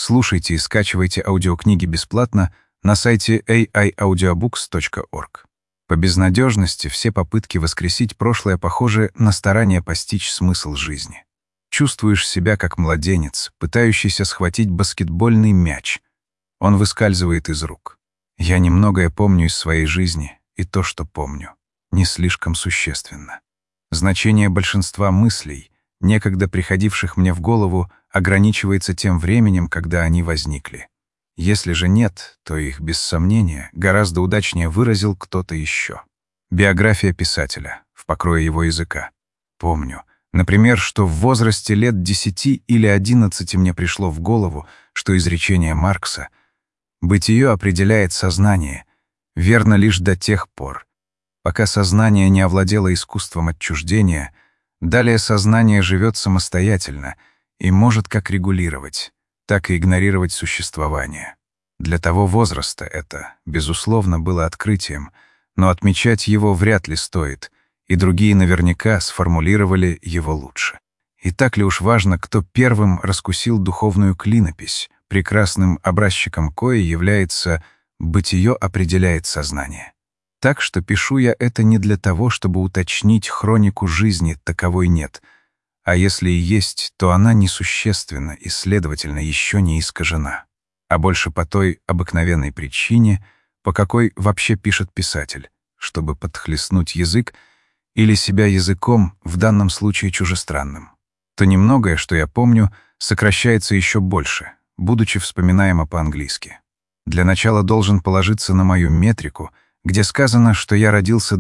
Слушайте и скачивайте аудиокниги бесплатно на сайте aiaudiobooks.org. По безнадежности все попытки воскресить прошлое похожи на старание постичь смысл жизни. Чувствуешь себя как младенец, пытающийся схватить баскетбольный мяч. Он выскальзывает из рук. Я немногое помню из своей жизни, и то, что помню, не слишком существенно. Значение большинства мыслей, некогда приходивших мне в голову, ограничивается тем временем, когда они возникли. Если же нет, то их, без сомнения, гораздо удачнее выразил кто-то еще. Биография писателя, в покрое его языка. Помню, например, что в возрасте лет 10 или 11 мне пришло в голову, что изречение Маркса «бытие определяет сознание» верно лишь до тех пор, пока сознание не овладело искусством отчуждения, далее сознание живет самостоятельно и может как регулировать, так и игнорировать существование. Для того возраста это, безусловно, было открытием, но отмечать его вряд ли стоит, и другие наверняка сформулировали его лучше. И так ли уж важно, кто первым раскусил духовную клинопись, прекрасным образчиком коей является «бытие определяет сознание». Так что пишу я это не для того, чтобы уточнить хронику жизни, таковой нет, а если и есть, то она несущественна и, следовательно, еще не искажена, а больше по той обыкновенной причине, по какой вообще пишет писатель, чтобы подхлестнуть язык или себя языком, в данном случае чужестранным. То немногое, что я помню, сокращается еще больше, будучи вспоминаемо по-английски. Для начала должен положиться на мою метрику, где сказано, что я родился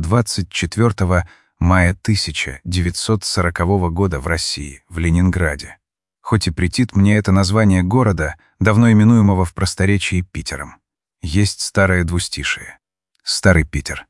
24 мая 1940 года в России, в Ленинграде. Хоть и претит мне это название города, давно именуемого в просторечии Питером. Есть старое двустишие. Старый Питер.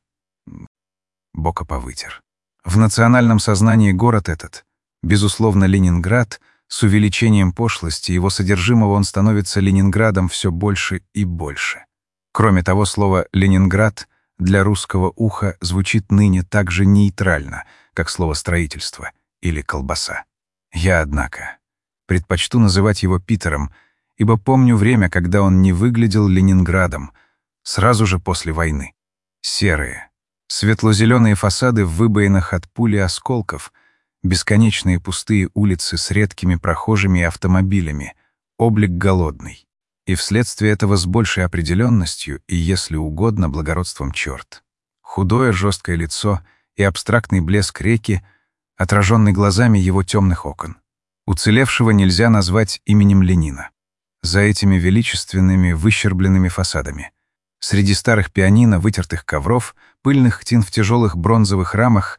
Бока повытер. В национальном сознании город этот, безусловно, Ленинград, с увеличением пошлости его содержимого он становится Ленинградом все больше и больше. Кроме того, слово «Ленинград» для русского уха звучит ныне так же нейтрально, как слово «строительство» или «колбаса». Я, однако, предпочту называть его Питером, ибо помню время, когда он не выглядел Ленинградом, сразу же после войны. Серые, светло-зеленые фасады в выбоинах от пули осколков, бесконечные пустые улицы с редкими прохожими и автомобилями, облик голодный. И вследствие этого с большей определенностью и, если угодно, благородством черт. Худое жесткое лицо и абстрактный блеск реки, отраженный глазами его темных окон. Уцелевшего нельзя назвать именем Ленина. За этими величественными выщербленными фасадами. Среди старых пианино, вытертых ковров, пыльных тин в тяжелых бронзовых рамах,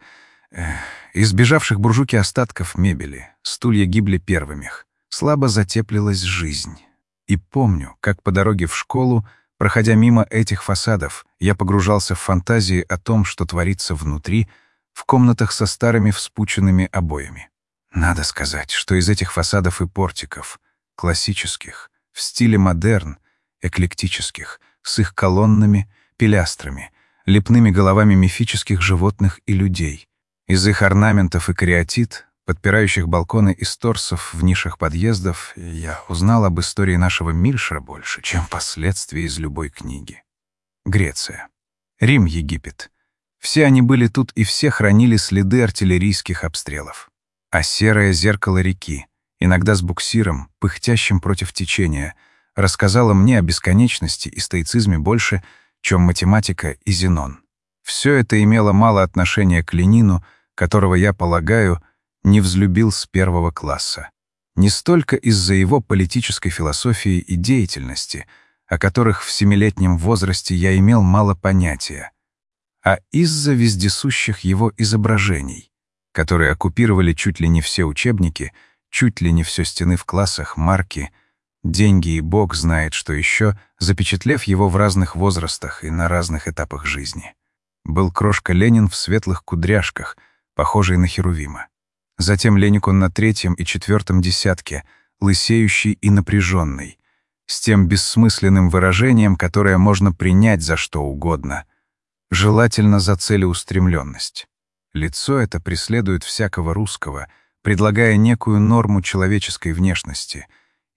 избежавших буржуки остатков мебели, стулья гибли первыми. Слабо затеплилась жизнь. И помню, как по дороге в школу, проходя мимо этих фасадов, я погружался в фантазии о том, что творится внутри, в комнатах со старыми вспученными обоями. Надо сказать, что из этих фасадов и портиков, классических, в стиле модерн, эклектических, с их колоннами, пилястрами, лепными головами мифических животных и людей, из их орнаментов и кариатид, подпирающих балконы из торсов в нишах подъездов, я узнал об истории нашего Мильшера больше, чем впоследствии из любой книги. Греция. Рим, Египет. Все они были тут и все хранили следы артиллерийских обстрелов. А серое зеркало реки, иногда с буксиром, пыхтящим против течения, рассказало мне о бесконечности и стоицизме больше, чем математика и Зенон. Все это имело мало отношения к Ленину, которого, я полагаю, не взлюбил с первого класса. Не столько из-за его политической философии и деятельности, о которых в 7-летнем возрасте я имел мало понятия, а из-за вездесущих его изображений, которые оккупировали чуть ли не все учебники, чуть ли не все стены в классах, марки, деньги и бог знает что еще, запечатлев его в разных возрастах и на разных этапах жизни. Был крошка Ленин в светлых кудряшках, похожий на Херувима. Затем Леникон на 3-м и 4-м десятке, лысеющий и напряженный, с тем бессмысленным выражением, которое можно принять за что угодно, желательно за целеустремленность. Лицо это преследует всякого русского, предлагая некую норму человеческой внешности,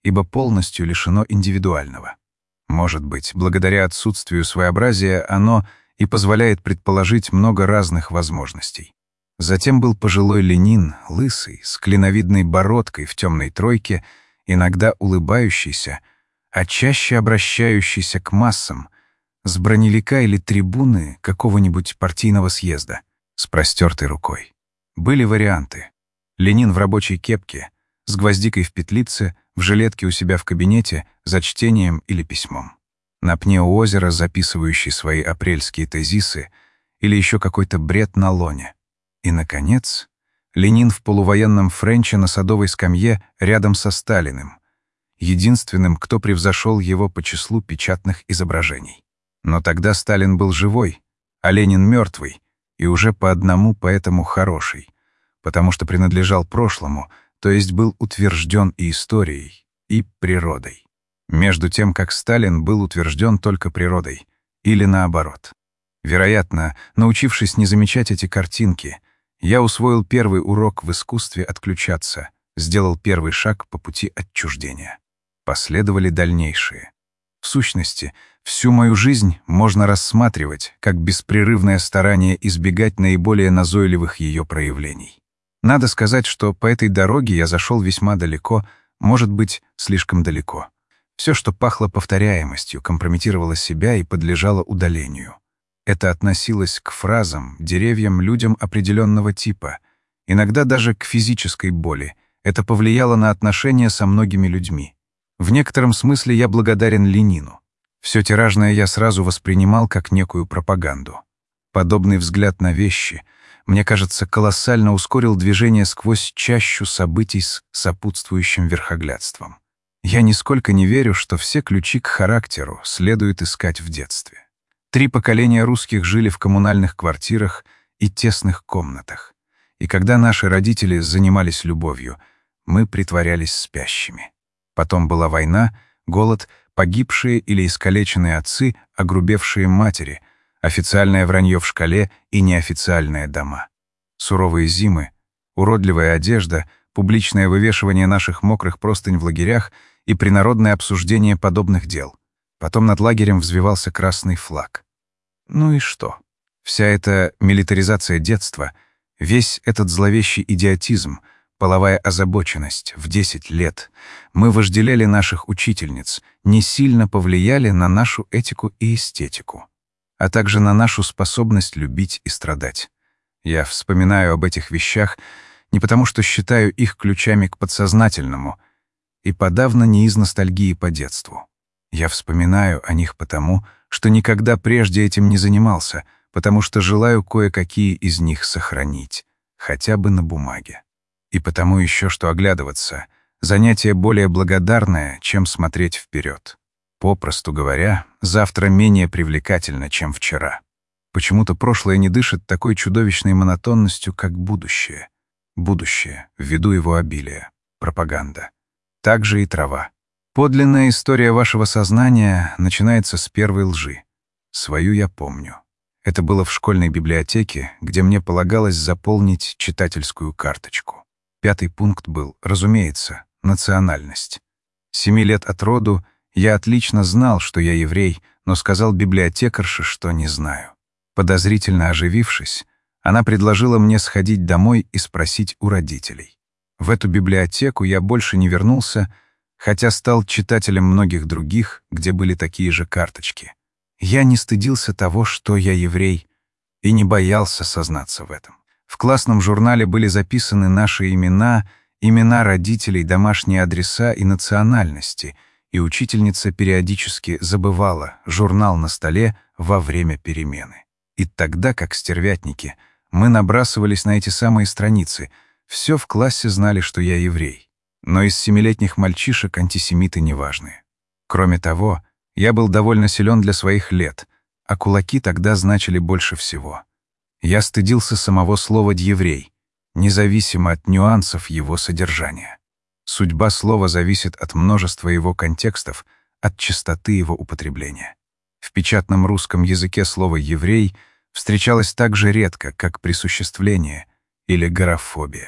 ибо полностью лишено индивидуального. Может быть, благодаря отсутствию своеобразия оно и позволяет предположить много разных возможностей. Затем был пожилой Ленин, лысый, с клиновидной бородкой в темной тройке, иногда улыбающийся, а чаще обращающийся к массам, с броневика или трибуны какого-нибудь партийного съезда, с простертой рукой. Были варианты. Ленин в рабочей кепке, с гвоздикой в петлице, в жилетке у себя в кабинете, за чтением или письмом. На пне у озера, записывающий свои апрельские тезисы, или еще какой-то бред на лоне. И, наконец, Ленин в полувоенном френче на садовой скамье рядом со Сталиным, единственным, кто превзошел его по числу печатных изображений. Но тогда Сталин был живой, а Ленин мертвый, и уже по одному поэтому хороший, потому что принадлежал прошлому, то есть был утвержден и историей, и природой. Между тем, как Сталин был утвержден только природой, или наоборот. Вероятно, научившись не замечать эти картинки, я усвоил первый урок в искусстве отключаться, сделал первый шаг по пути отчуждения. Последовали дальнейшие. В сущности, всю мою жизнь можно рассматривать как беспрерывное старание избегать наиболее назойливых ее проявлений. Надо сказать, что по этой дороге я зашел весьма далеко, может быть, слишком далеко. Все, что пахло повторяемостью, компрометировало себя и подлежало удалению. Это относилось к фразам, деревьям, людям определенного типа, иногда даже к физической боли. Это повлияло на отношения со многими людьми. В некотором смысле я благодарен Ленину. Все тиражное я сразу воспринимал как некую пропаганду. Подобный взгляд на вещи, мне кажется, колоссально ускорил движение сквозь чащу событий с сопутствующим верхоглядством. Я нисколько не верю, что все ключи к характеру следует искать в детстве. 3 поколения русских жили в коммунальных квартирах и тесных комнатах. И когда наши родители занимались любовью, мы притворялись спящими. Потом была война, голод, погибшие или искалеченные отцы, огрубевшие матери, официальное вранье в школе и неофициальные дома. Суровые зимы, уродливая одежда, публичное вывешивание наших мокрых простынь в лагерях и принародное обсуждение подобных дел. Потом над лагерем взвивался красный флаг. Ну и что? Вся эта милитаризация детства, весь этот зловещий идиотизм, половая озабоченность в 10 лет, мы вожделели наших учительниц, не сильно повлияли на нашу этику и эстетику, а также на нашу способность любить и страдать. Я вспоминаю об этих вещах не потому, что считаю их ключами к подсознательному, и подавно не из ностальгии по детству. Я вспоминаю о них потому, что никогда прежде этим не занимался, потому что желаю кое-какие из них сохранить, хотя бы на бумаге. И потому еще, что оглядываться — занятие более благодарное, чем смотреть вперед. Попросту говоря, завтра менее привлекательно, чем вчера. Почему-то прошлое не дышит такой чудовищной монотонностью, как будущее. Будущее, ввиду его обилия. Пропаганда. Так же и трава. Подлинная история вашего сознания начинается с первой лжи. Свою я помню. Это было в школьной библиотеке, где мне полагалось заполнить читательскую карточку. 5-й пункт был, разумеется, национальность. 7 лет от роду я отлично знал, что я еврей, но сказал библиотекарше, что не знаю. Подозрительно оживившись, она предложила мне сходить домой и спросить у родителей. В эту библиотеку я больше не вернулся, хотя стал читателем многих других, где были такие же карточки. Я не стыдился того, что я еврей, и не боялся сознаться в этом. В классном журнале были записаны наши имена, имена родителей, домашние адреса и национальности, и учительница периодически забывала журнал на столе во время перемены. И тогда, как стервятники, мы набрасывались на эти самые страницы. Все в классе знали, что я еврей. Но из 7-летних мальчишек антисемиты неважные. Кроме того, я был довольно силен для своих лет, а кулаки тогда значили больше всего. Я стыдился самого слова «еврей», независимо от нюансов его содержания. Судьба слова зависит от множества его контекстов, от частоты его употребления. В печатном русском языке слово «еврей» встречалось так же редко, как присуществление или горофобия.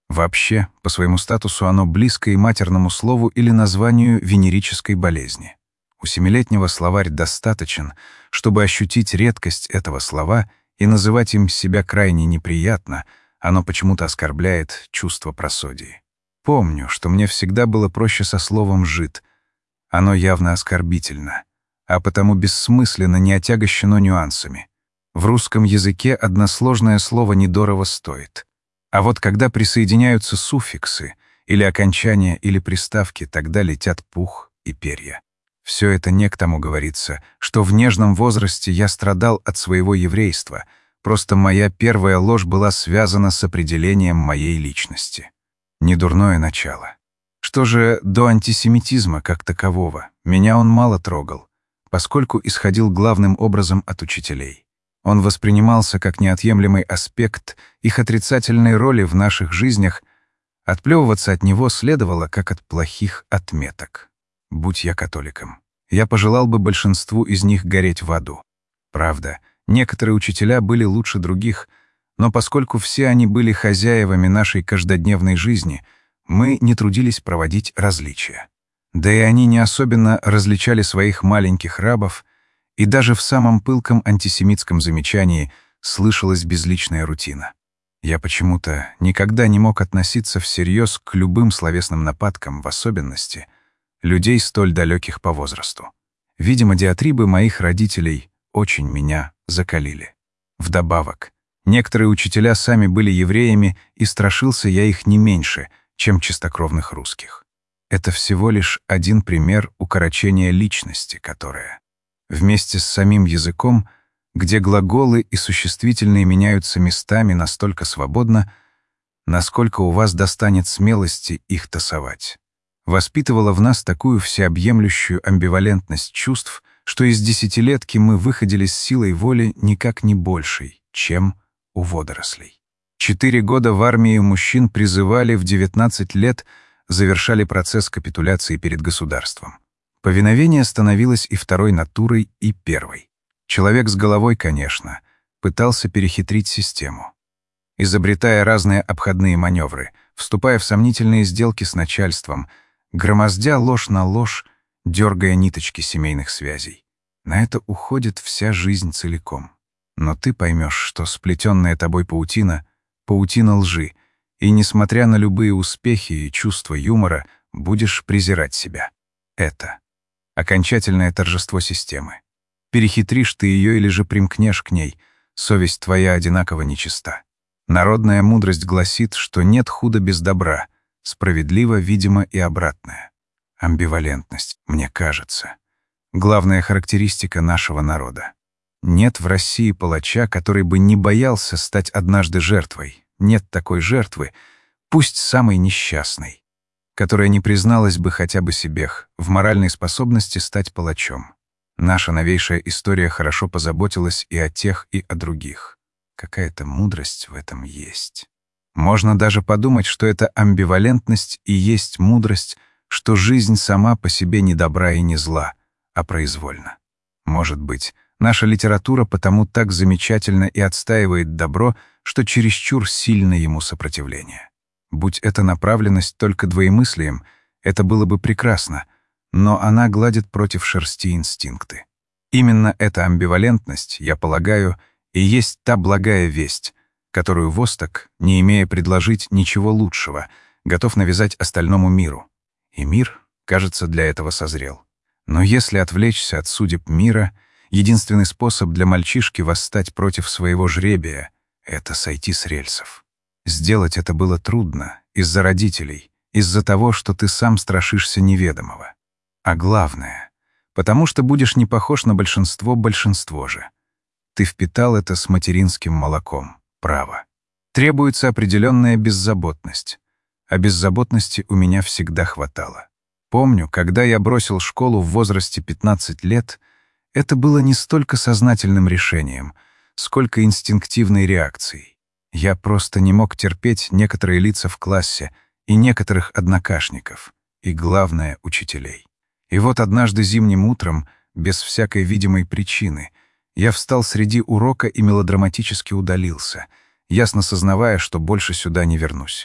Вообще, по своему статусу оно близко и матерному слову или названию венерической болезни. У семилетнего словарь достаточен, чтобы ощутить редкость этого слова и называть им себя крайне неприятно, оно почему-то оскорбляет чувство просодии. Помню, что мне всегда было проще со словом «жид». Оно явно оскорбительно, а потому бессмысленно, не отягощено нюансами. В русском языке односложное слово недорого стоит. А вот когда присоединяются суффиксы, или окончания, или приставки, тогда летят пух и перья. Все это не к тому говорится, что в нежном возрасте я страдал от своего еврейства, просто моя первая ложь была связана с определением моей личности. Недурное начало. Что же до антисемитизма как такового, меня он мало трогал, поскольку исходил главным образом от учителей. Он воспринимался как неотъемлемый аспект их отрицательной роли в наших жизнях, отплевываться от него следовало как от плохих отметок. Будь я католиком, я пожелал бы большинству из них гореть в аду. Правда, некоторые учителя были лучше других, но поскольку все они были хозяевами нашей каждодневной жизни, мы не трудились проводить различия. Да и они не особенно различали своих маленьких рабов, и даже в самом пылком антисемитском замечании слышалась безличная рутина. Я почему-то никогда не мог относиться всерьез к любым словесным нападкам, в особенности людей столь далеких по возрасту. Видимо, диатрибы моих родителей очень меня закалили. Вдобавок, некоторые учителя сами были евреями, и страшился я их не меньше, чем чистокровных русских. Это всего лишь один пример укорочения личности, которая, вместе с самим языком, где глаголы и существительные меняются местами настолько свободно, насколько у вас достанет смелости их тасовать, воспитывала в нас такую всеобъемлющую амбивалентность чувств, что из десятилетки мы выходили с силой воли никак не большей, чем у водорослей. 4 года в армии мужчин призывали в 19 лет, завершали процесс капитуляции перед государством. Повиновение становилось и второй натурой, и первой. Человек с головой, конечно, пытался перехитрить систему, изобретая разные обходные маневры, вступая в сомнительные сделки с начальством, громоздя ложь на ложь, дергая ниточки семейных связей. На это уходит вся жизнь целиком. Но ты поймешь, что сплетенная тобой паутина — паутина лжи, и, несмотря на любые успехи и чувство юмора, будешь презирать себя. Это окончательное торжество системы. Перехитришь ты ее или же примкнешь к ней, совесть твоя одинаково нечиста. Народная мудрость гласит, что нет худа без добра, справедливо, видимо, и обратное. Амбивалентность, мне кажется, главная характеристика нашего народа. Нет в России палача, который бы не боялся стать однажды жертвой. Нет такой жертвы, пусть самой несчастной, которая не призналась бы хотя бы себе в моральной способности стать палачом. Наша новейшая история хорошо позаботилась и о тех, и о других. Какая-то мудрость в этом есть. Можно даже подумать, что эта амбивалентность и есть мудрость, что жизнь сама по себе не добра и не зла, а произвольна. Может быть, наша литература потому так замечательно и отстаивает добро, что чересчур сильно ему сопротивление. Будь эта направленность только двоемыслием, это было бы прекрасно, но она гладит против шерсти инстинкты. Именно эта амбивалентность, я полагаю, и есть та благая весть, которую Восток, не имея предложить ничего лучшего, готов навязать остальному миру. И мир, кажется, для этого созрел. Но если отвлечься от судеб мира, единственный способ для мальчишки восстать против своего жребия — это сойти с рельсов. Сделать это было трудно из-за родителей, из-за того, что ты сам страшишься неведомого. А главное, потому что будешь не похож на большинство же. Ты впитал это с материнским молоком, право. Требуется определенная беззаботность, а беззаботности у меня всегда хватало. Помню, когда я бросил школу в возрасте 15 лет, это было не столько сознательным решением, сколько инстинктивной реакцией. Я просто не мог терпеть некоторые лица в классе и некоторых однокашников, и, главное, учителей. И вот однажды зимним утром, без всякой видимой причины, я встал среди урока и мелодраматически удалился, ясно сознавая, что больше сюда не вернусь.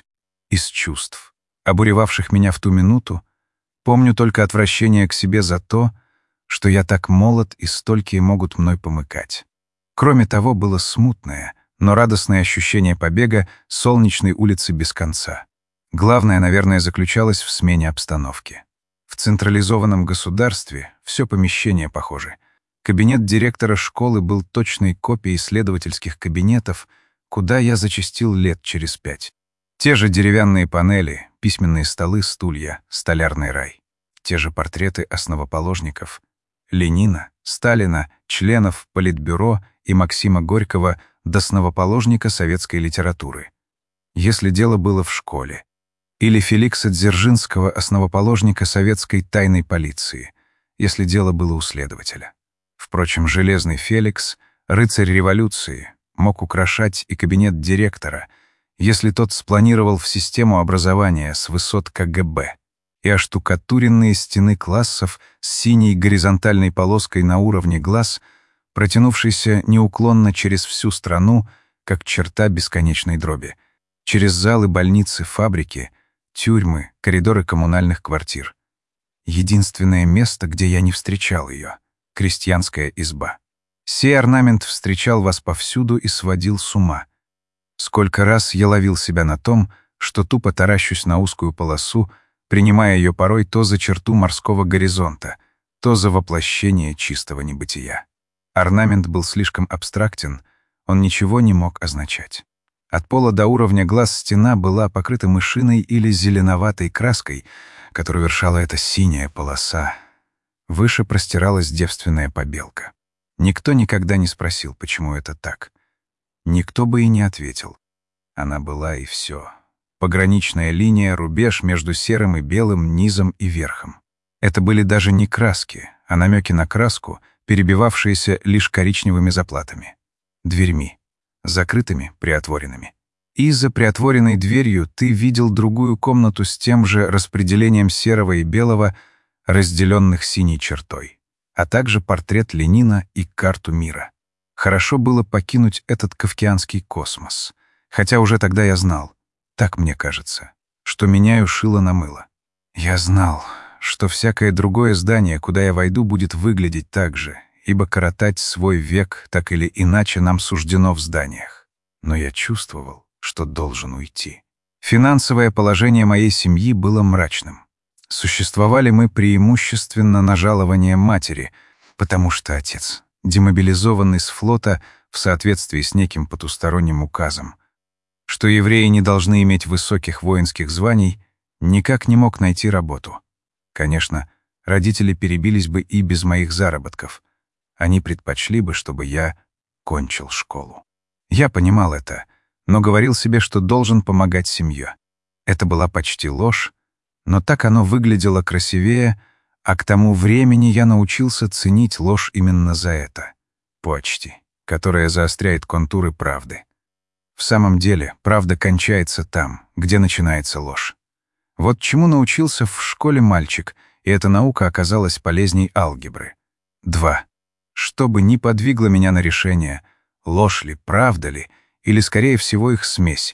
Из чувств, обуревавших меня в ту минуту, помню только отвращение к себе за то, что я так молод и столькие могут мной помыкать. Кроме того, было смутное, но радостное ощущение побега с солнечной улицы без конца. Главное, наверное, заключалось в смене обстановки. В централизованном государстве все помещение похоже. Кабинет директора школы был точной копией исследовательских кабинетов, куда я зачастил лет через 5. Те же деревянные панели, письменные столы, стулья, столярный рай. Те же портреты основоположников Ленина, Сталина, членов Политбюро и Максима Горького до основоположника советской литературы. Если дело было в школе. Или Феликса Дзержинского, основоположника советской тайной полиции, если дело было у следователя. Впрочем, Железный Феликс, рыцарь революции, мог украшать и кабинет директора, если тот спланировал в систему образования с высот КГБ, и оштукатуренные стены классов с синей горизонтальной полоской на уровне глаз, протянувшейся неуклонно через всю страну, как черта бесконечной дроби, через залы больницы, фабрики, тюрьмы, коридоры коммунальных квартир. Единственное место, где я не встречал ее — крестьянская изба. Сей орнамент встречал вас повсюду и сводил с ума. Сколько раз я ловил себя на том, что тупо таращусь на узкую полосу, принимая ее порой то за черту морского горизонта, то за воплощение чистого небытия. Орнамент был слишком абстрактен, он ничего не мог означать. От пола до уровня глаз стена была покрыта мышиной или зеленоватой краской, которую вершала эта синяя полоса. Выше простиралась девственная побелка. Никто никогда не спросил, почему это так. Никто бы и не ответил. Она была, и все. Пограничная линия, рубеж между серым и белым, низом и верхом. Это были даже не краски, а намеки на краску, перебивавшиеся лишь коричневыми заплатами. Дверьми. Закрытыми, приотворенными. И за приотворенной дверью ты видел другую комнату с тем же распределением серого и белого, разделенных синей чертой, а также портрет Ленина и карту мира. Хорошо было покинуть этот кафкианский космос, хотя уже тогда я знал, так мне кажется, что меняю шило на мыло. Я знал, что всякое другое здание, куда я войду, будет выглядеть так же, ибо коротать свой век так или иначе нам суждено в зданиях. Но я чувствовал, что должен уйти. Финансовое положение моей семьи было мрачным. Существовали мы преимущественно на жалование матери, потому что отец, демобилизованный с флота в соответствии с неким потусторонним указом, что евреи не должны иметь высоких воинских званий, никак не мог найти работу. Конечно, родители перебились бы и без моих заработков. Они предпочли бы, чтобы я кончил школу. Я понимал это, но говорил себе, что должен помогать семье. Это была почти ложь, но так оно выглядело красивее, а к тому времени я научился ценить ложь именно за это. Почти, которая заостряет контуры правды. В самом деле, правда кончается там, где начинается ложь. Вот чему научился в школе мальчик, и эта наука оказалась полезней алгебры. 2. Что бы ни подвигло меня на решение, ложь ли, правда ли, или, скорее всего, их смесь,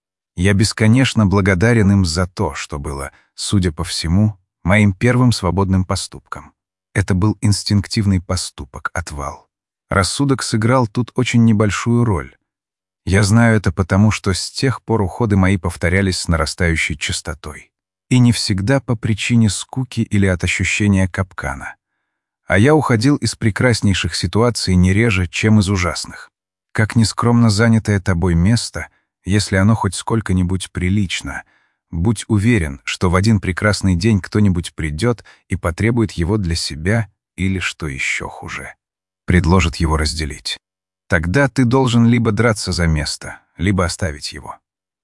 я бесконечно благодарен им за то, что было, судя по всему, моим первым свободным поступком. Это был инстинктивный поступок, отвал. Рассудок сыграл тут очень небольшую роль. Я знаю это потому, что с тех пор уходы мои повторялись с нарастающей частотой. И не всегда по причине скуки или от ощущения капкана. А я уходил из прекраснейших ситуаций не реже, чем из ужасных. Как нескромно занятое тобой место, если оно хоть сколько-нибудь прилично, будь уверен, что в один прекрасный день кто-нибудь придет и потребует его для себя или, что еще хуже, предложит его разделить. Тогда ты должен либо драться за место, либо оставить его.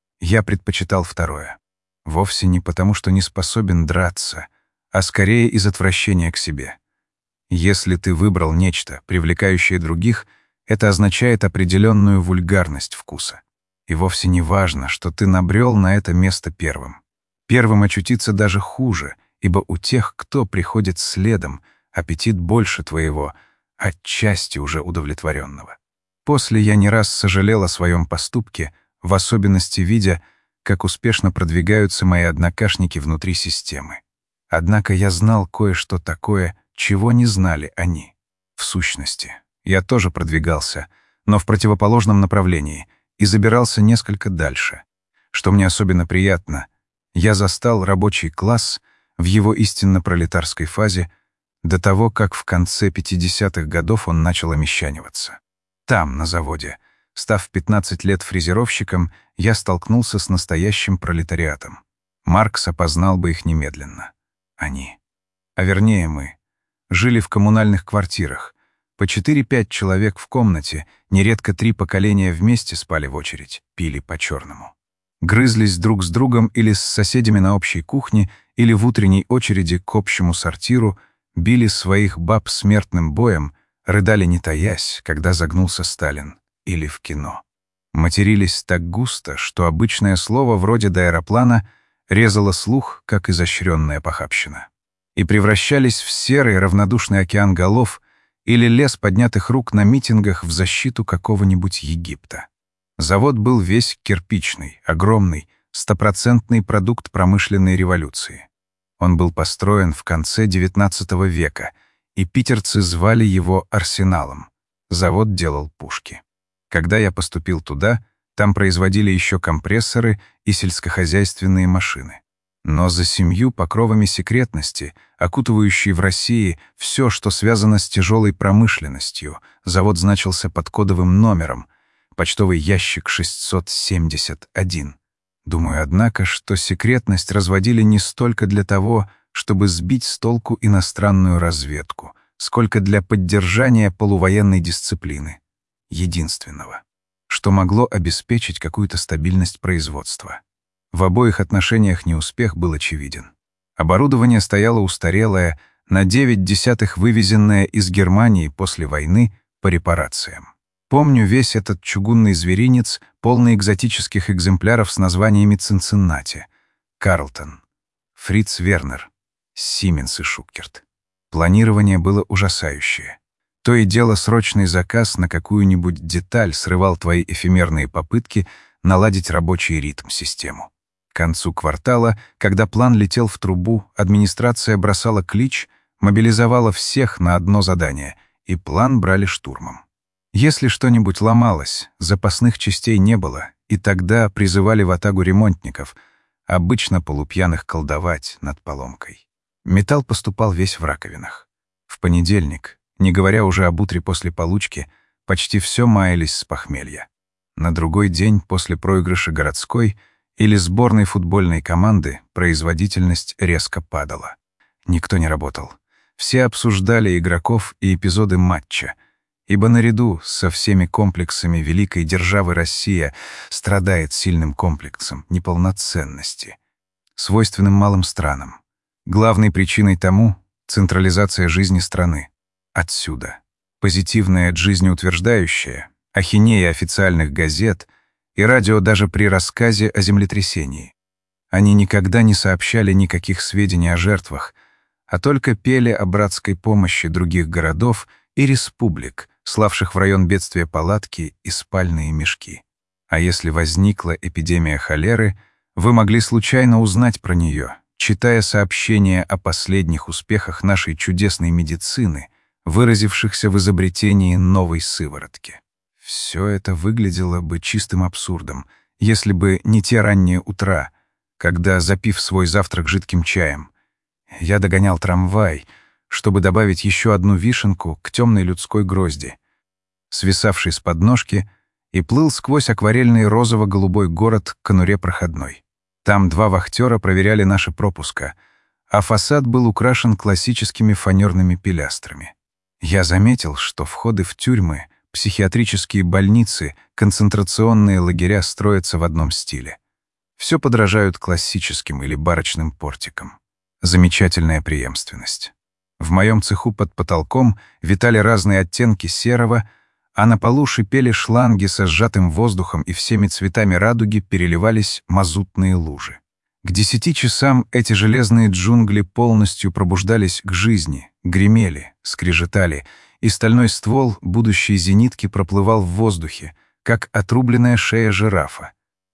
Я предпочитал второе. Вовсе не потому, что не способен драться, а скорее из отвращения к себе. Если ты выбрал нечто, привлекающее других, это означает определенную вульгарность вкуса. И вовсе не важно, что ты набрел на это место первым. Первым очутиться даже хуже, ибо у тех, кто приходит следом, аппетит больше твоего, отчасти уже удовлетворенного. После я не раз сожалел о своем поступке, в особенности видя, как успешно продвигаются мои однокашники внутри системы. Однако я знал кое-что такое, чего не знали они. В сущности, я тоже продвигался, но в противоположном направлении, и забирался несколько дальше. Что мне особенно приятно, я застал рабочий класс в его истинно пролетарской фазе до того, как в конце 50-х годов он начал омещаниваться. Там, на заводе, став 15 лет фрезеровщиком, я столкнулся с настоящим пролетариатом. Маркс опознал бы их немедленно. Они, а вернее мы, жили в коммунальных квартирах. По 4-5 человек в комнате, нередко 3 поколения вместе спали в очередь, пили по-черному. Грызлись друг с другом или с соседями на общей кухне, или в утренней очереди к общему сортиру, били своих баб смертным боем, рыдали не таясь, когда загнулся Сталин, или в кино. Матерились так густо, что обычное слово вроде «до аэроплана» резало слух, как изощренная похабщина. И превращались в серый равнодушный океан голов или лес поднятых рук на митингах в защиту какого-нибудь Египта. Завод был весь кирпичный, огромный, 100% продукт промышленной революции. Он был построен в конце XIX века, и питерцы звали его «Арсеналом». Завод делал пушки. Когда я поступил туда, там производили еще компрессоры и сельскохозяйственные машины. Но за 7 покровами секретности, окутывающей в России все, что связано с тяжелой промышленностью, завод значился под кодовым номером, почтовый ящик 671. Думаю, однако, что секретность разводили не столько для того, чтобы сбить с толку иностранную разведку, сколько для поддержания полувоенной дисциплины, единственного, что могло обеспечить какую-то стабильность производства. В обоих отношениях неуспех был очевиден. Оборудование стояло устарелое, на 9/10 вывезенное из Германии после войны по репарациям. Помню весь этот чугунный зверинец, полный экзотических экземпляров с названиями Цинциннати, Карлтон, Фриц Вернер, Сименс и Шуккерт. Планирование было ужасающее. То и дело срочный заказ на какую-нибудь деталь срывал твои эфемерные попытки наладить рабочий ритм-систему. К концу квартала, когда план летел в трубу, администрация бросала клич, мобилизовала всех на одно задание, и план брали штурмом. Если что-нибудь ломалось, запасных частей не было, и тогда призывали ватагу ремонтников, обычно полупьяных, колдовать над поломкой. Металл поступал весь в раковинах. В понедельник, не говоря уже об утре после получки, почти все маялись с похмелья. На другой день после проигрыша городской или сборной футбольной команды производительность резко падала. Никто не работал. Все обсуждали игроков и эпизоды матча, ибо наряду со всеми комплексами великой державы Россия страдает сильным комплексом неполноценности, свойственным малым странам. Главной причиной тому — централизация жизни страны. Отсюда позитивная жизнеутверждающая, ахинея официальных газет и радио даже при рассказе о землетрясении. Они никогда не сообщали никаких сведений о жертвах, а только пели о братской помощи других городов и республик, славших в район бедствия палатки и спальные мешки. А если возникла эпидемия холеры, вы могли случайно узнать про нее, читая сообщения о последних успехах нашей чудесной медицины, выразившихся в изобретении новой сыворотки. Все это выглядело бы чистым абсурдом, если бы не те ранние утра, когда, запив свой завтрак жидким чаем, я догонял трамвай, чтобы добавить еще одну вишенку к темной людской грозди, свисавшей с подножки, и плыл сквозь акварельный розово-голубой город к конуре проходной. Там 2 вахтера проверяли наши пропуска, а фасад был украшен классическими фанерными пилястрами. Я заметил, что входы в тюрьмы, психиатрические больницы, концентрационные лагеря строятся в одном стиле. Все подражают классическим или барочным портикам. Замечательная преемственность. В моем цеху под потолком витали разные оттенки серого, а на полу шипели шланги со сжатым воздухом, и всеми цветами радуги переливались мазутные лужи. К 10 часам эти железные джунгли полностью пробуждались к жизни, гремели, скрежетали, и стальной ствол будущей зенитки проплывал в воздухе, как отрубленная шея жирафа.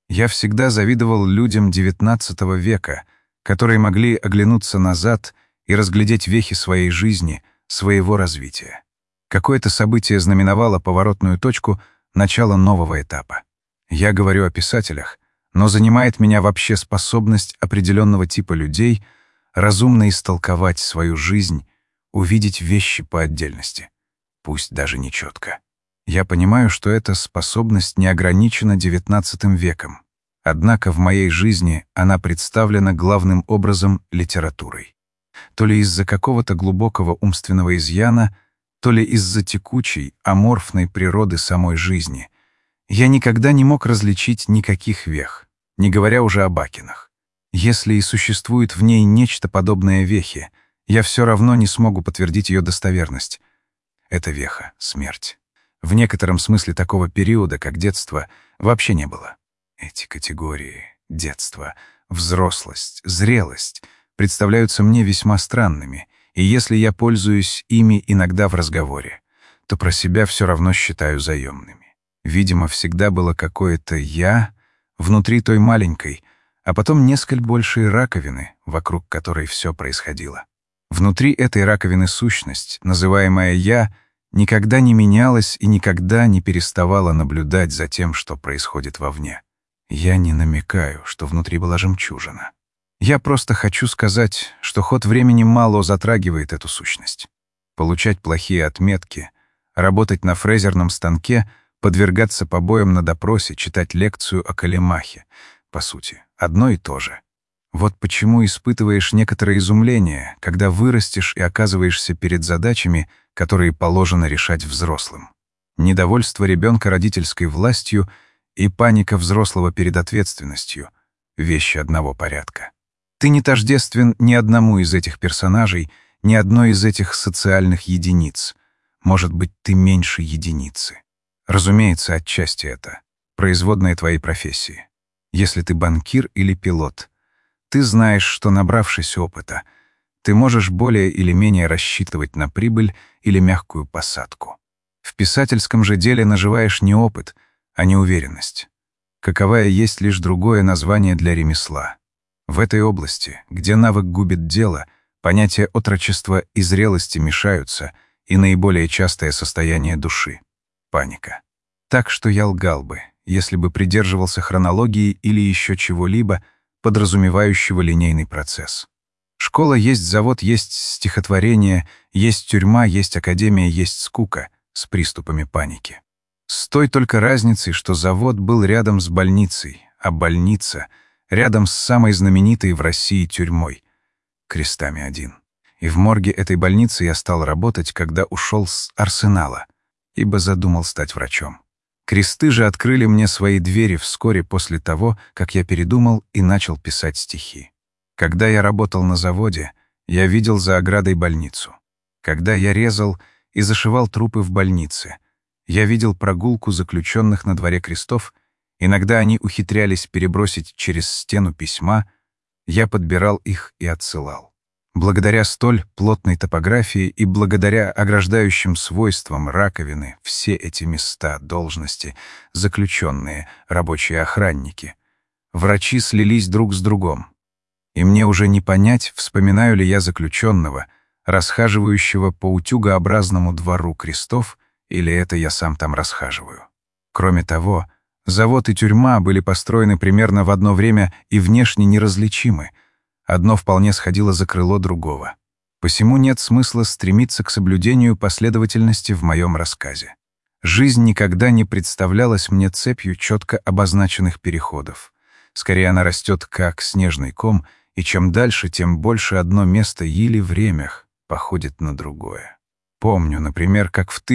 Я всегда завидовал людям XIX века, которые могли оглянуться назад и разглядеть вехи своей жизни, своего развития. Какое-то событие знаменовало поворотную точку начала нового этапа. Я говорю о писателях, но занимает меня вообще способность определенного типа людей разумно истолковать свою жизнь, увидеть вещи по отдельности, пусть даже нечетко. Я понимаю, что эта способность не ограничена XIX веком, однако в моей жизни она представлена главным образом литературой. То ли из-за какого-то глубокого умственного изъяна, то ли из-за текучей, аморфной природы самой жизни. Я никогда не мог различить никаких вех, не говоря уже о Бакинах. Если и существует в ней нечто подобное вехе, я все равно не смогу подтвердить ее достоверность. Это веха — смерть. В некотором смысле такого периода, как детство, вообще не было. Эти категории — детство, взрослость, зрелость — представляются мне весьма странными, и если я пользуюсь ими иногда в разговоре, то про себя все равно считаю заемными. Видимо, всегда было какое-то «я» внутри той маленькой, а потом несколько большей раковины, вокруг которой все происходило. Внутри этой раковины сущность, называемая «я», никогда не менялась и никогда не переставала наблюдать за тем, что происходит вовне. Я не намекаю, что внутри была жемчужина. Я просто хочу сказать, что ход времени мало затрагивает эту сущность. Получать плохие отметки, работать на фрезерном станке, подвергаться побоям на допросе, читать лекцию о Калимахе. По сути, одно и то же. Вот почему испытываешь некоторое изумление, когда вырастешь и оказываешься перед задачами, которые положено решать взрослым. Недовольство ребенка родительской властью и паника взрослого перед ответственностью — вещи одного порядка. Ты не тождествен ни одному из этих персонажей, ни одной из этих социальных единиц. Может быть, ты меньше единицы. Разумеется, отчасти это производная твоей профессии. Если ты банкир или пилот, ты знаешь, что, набравшись опыта, ты можешь более или менее рассчитывать на прибыль или мягкую посадку. В писательском же деле наживаешь не опыт, а неуверенность. Каковая есть лишь другое название для ремесла. В этой области, где навык губит дело, понятия отрочества и зрелости мешаются, и наиболее частое состояние души — паника. Так что я лгал бы, если бы придерживался хронологии или еще чего-либо, подразумевающего линейный процесс. Школа есть завод, есть стихотворение, есть тюрьма, есть академия, есть скука с приступами паники. С той только разницей, что завод был рядом с больницей, а больница — рядом с самой знаменитой в России тюрьмой — Крестами 1. И в морге этой больницы я стал работать, когда ушел с Арсенала, ибо задумал стать врачом. Кресты же открыли мне свои двери вскоре после того, как я передумал и начал писать стихи. Когда я работал на заводе, я видел за оградой больницу. Когда я резал и зашивал трупы в больнице, я видел прогулку заключенных на дворе крестов. Иногда они ухитрялись перебросить через стену письма, я подбирал их и отсылал. Благодаря столь плотной топографии и благодаря ограждающим свойствам раковины все эти места, должности, заключенные, рабочие охранники, врачи слились друг с другом. И мне уже не понять, вспоминаю ли я заключенного, расхаживающего по утюгообразному двору крестов, или это я сам там расхаживаю. Кроме того, завод и тюрьма были построены примерно в одно время и внешне неразличимы. Одно вполне сходило за крыло другого. Посему нет смысла стремиться к соблюдению последовательности в моем рассказе. Жизнь никогда не представлялась мне цепью четко обозначенных переходов. Скорее, она растет как снежный ком, и чем дальше, тем больше одно место еле в ремях походит на другое. Помню, например, как в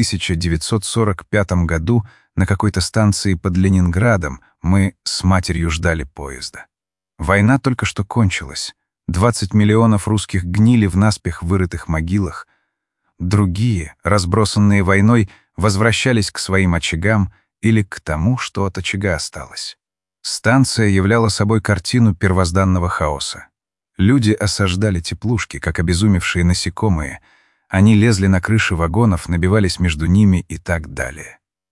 1945 году на какой-то станции под Ленинградом мы с матерью ждали поезда. Война только что кончилась. 20 миллионов русских гнили в наспех вырытых могилах. Другие, разбросанные войной, возвращались к своим очагам или к тому, что от очага осталось. Станция являла собой картину первозданного хаоса. Люди осаждали теплушки, как обезумевшие насекомые. Они лезли на крыши вагонов, набивались между ними и так далее.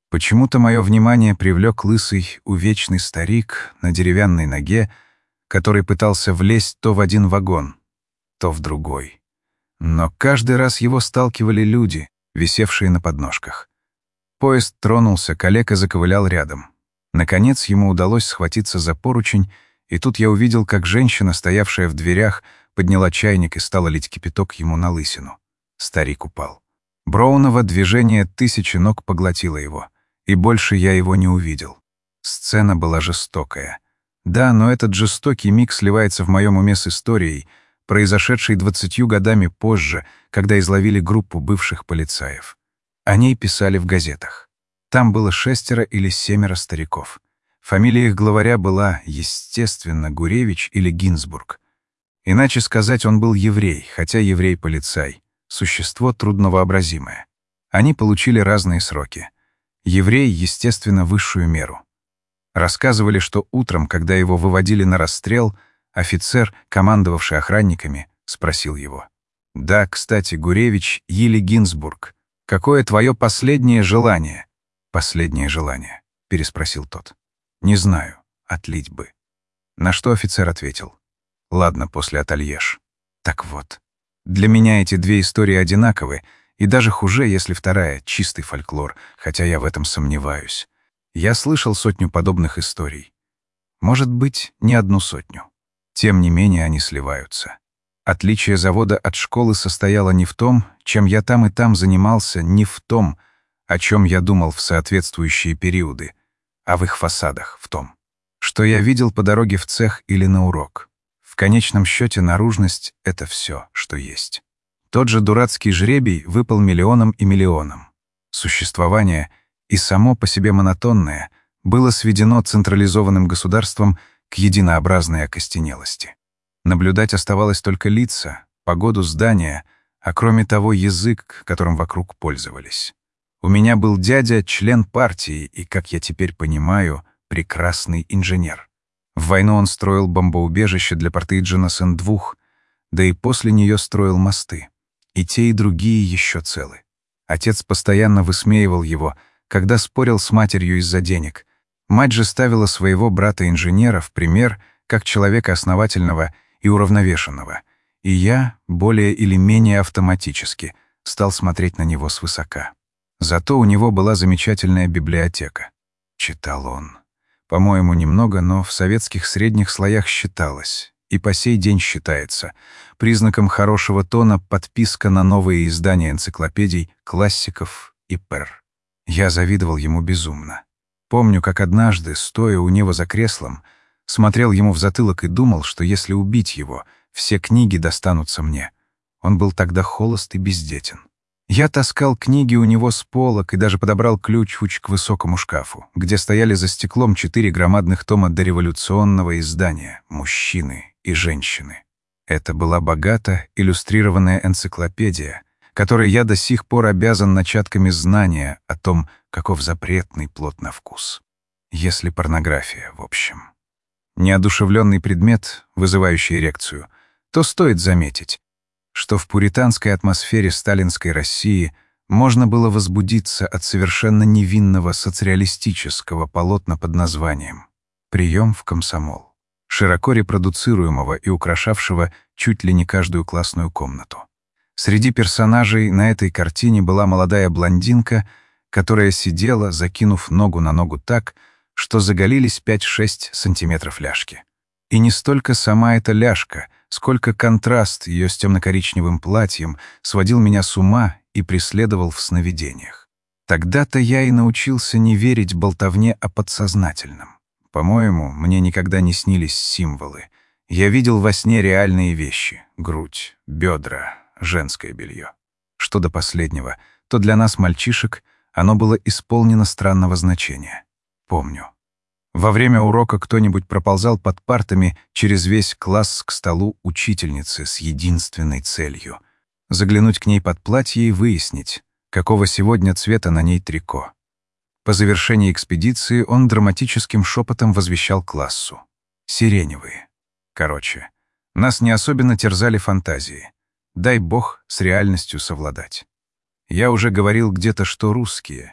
Почему-то мое внимание привлек лысый, увечный старик на деревянной ноге, который пытался влезть то в один вагон, то в другой. Но каждый раз его сталкивали люди, висевшие на подножках. Поезд тронулся, калека заковылял рядом. Наконец ему удалось схватиться за поручень, и тут я увидел, как женщина, стоявшая в дверях, подняла чайник и стала лить кипяток ему на лысину. Старик упал. Броуново движение тысячи ног поглотило его, и больше я его не увидел. Сцена была жестокая. Да, но этот жестокий миг сливается в моем уме с историей, произошедшей 20 годами позже, когда изловили группу бывших полицаев. О ней писали в газетах. Там было 6 или 7 стариков. Фамилия их главаря была, естественно, Гуревич или Гинзбург. Иначе сказать, он был еврей, хотя еврей-полицай. Существо трудновообразимое. Они получили разные сроки. Еврей, естественно, высшую меру. Рассказывали, что утром, когда его выводили на расстрел, офицер, командовавший охранниками, спросил его: «Да, кстати, Гуревич или Гинзбург, какое твое последнее желание?» «Последнее желание?» — переспросил тот. «Не знаю. Отлить бы». На что офицер ответил: «Ладно, после отольешь». Так вот. Для меня эти две истории одинаковы, и даже хуже, если вторая — чистый фольклор, хотя я в этом сомневаюсь. Я слышал 100 подобных историй. Может быть, не 100. Тем не менее, они сливаются. Отличие завода от школы состояло не в том, чем я там и там занимался, не в том, о чем я думал в соответствующие периоды, а в их фасадах, в том, что я видел по дороге в цех или на урок. В конечном счете наружность — это все, что есть. Тот же дурацкий жребий выпал миллионам и миллионам. Существование, и само по себе монотонное, было сведено централизованным государством к единообразной окостенелости. Наблюдать оставалось только лица, погоду здания, а кроме того язык, которым вокруг пользовались. У меня был дядя, член партии и, как я теперь понимаю, прекрасный инженер. В войну он строил бомбоубежище для Портейджена Сен-2, да и после нее строил мосты. И те, и другие еще целы. Отец постоянно высмеивал его, когда спорил с матерью из-за денег. Мать же ставила своего брата-инженера в пример как человека основательного и уравновешенного, и я, более или менее автоматически, стал смотреть на него свысока. Зато у него была замечательная библиотека. Читал он. По-моему, немного, но в советских средних слоях считалось, и по сей день считается, признаком хорошего тона подписка на новые издания энциклопедий, классиков и пер. Я завидовал ему безумно. Помню, как однажды, стоя у него за креслом, смотрел ему в затылок и думал, что если убить его, все книги достанутся мне. Он был тогда холост и бездетен. Я таскал книги у него с полок и даже подобрал ключ к высокому шкафу, где стояли за стеклом 4 громадных тома дореволюционного издания «Мужчины и женщины». Это была богато иллюстрированная энциклопедия, которой я до сих пор обязан начатками знания о том, каков запретный плод на вкус. Если порнография, в общем. Неодушевленный предмет, вызывающий эрекцию, то стоит заметить, что в пуританской атмосфере сталинской России можно было возбудиться от совершенно невинного соцреалистического полотна под названием «Прием в комсомол», широко репродуцируемого и украшавшего чуть ли не каждую классную комнату. Среди персонажей на этой картине была молодая блондинка, которая сидела, закинув ногу на ногу так, что заголились 5-6 сантиметров ляжки. И не столько сама эта ляжка, сколько контраст ее с темно-коричневым платьем сводил меня с ума и преследовал в сновидениях. Тогда-то я и научился не верить болтовне о подсознательном. По-моему, мне никогда не снились символы. Я видел во сне реальные вещи — грудь, бедра, женское белье. Что до последнего, то для нас, мальчишек, оно было исполнено странного значения. Помню. Во время урока кто-нибудь проползал под партами через весь класс к столу учительницы с единственной целью — заглянуть к ней под платье и выяснить, какого сегодня цвета на ней трико. По завершении экспедиции он драматическим шепотом возвещал классу: «Сиреневые». Короче, нас не особенно терзали фантазии. Дай бог с реальностью совладать. Я уже говорил где-то, что русские.